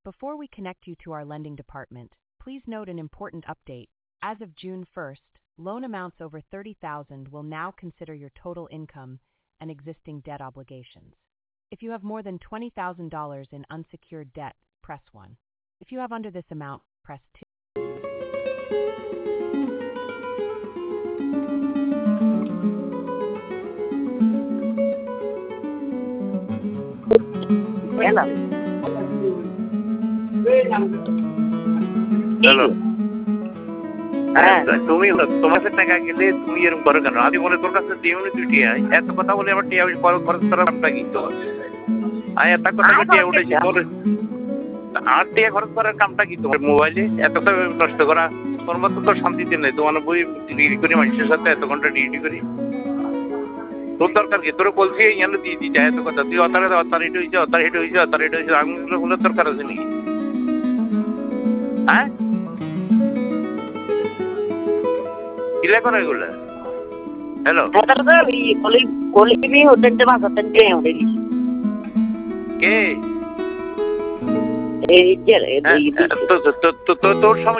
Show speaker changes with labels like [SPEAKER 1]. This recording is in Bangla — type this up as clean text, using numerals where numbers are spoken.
[SPEAKER 1] Before we connect you to our lending department, please note an important update. As of June 1st, loan amounts over $30,000 will now consider your total income and existing debt obligations. If you have more than $20,000 in unsecured debt, press 1. If you have under this amount, press 2.
[SPEAKER 2] Hello.
[SPEAKER 3] Hello
[SPEAKER 2] হ্যাঁ
[SPEAKER 3] তুমি তোমার কাছে টাকা গেলে তুমি এরকম করো কেন? আমি বলে তোর কাছে দিও নি তুই টিয়া এত কথা বলে আমার টিয়া খরচ করার নামটা কি তো? আমি এত কথা টিয়া উঠেছি তোর আর টিয়া খরচ করার কামটা কি তোমার? মোবাইলে এত নষ্ট করা তোর মতো তোর শান্তিতে নেই। তোমার বই ডিগ্রি করি মানুষের সাথে এত ঘন্টা ডিউটি করি তোর দরকার কি? তোর বলছি এখানে দিয়ে দিতে এত কথা তুই অতারিট হয়েছে আঙুলগুলো বলে দরকার আছে নাকি? হ্যাঁ কিলা করা এগুলা? হ্যালো
[SPEAKER 2] কলিবি হতে মাসাতেন কে উঠেছি
[SPEAKER 3] কে
[SPEAKER 2] এই
[SPEAKER 3] তোর সময়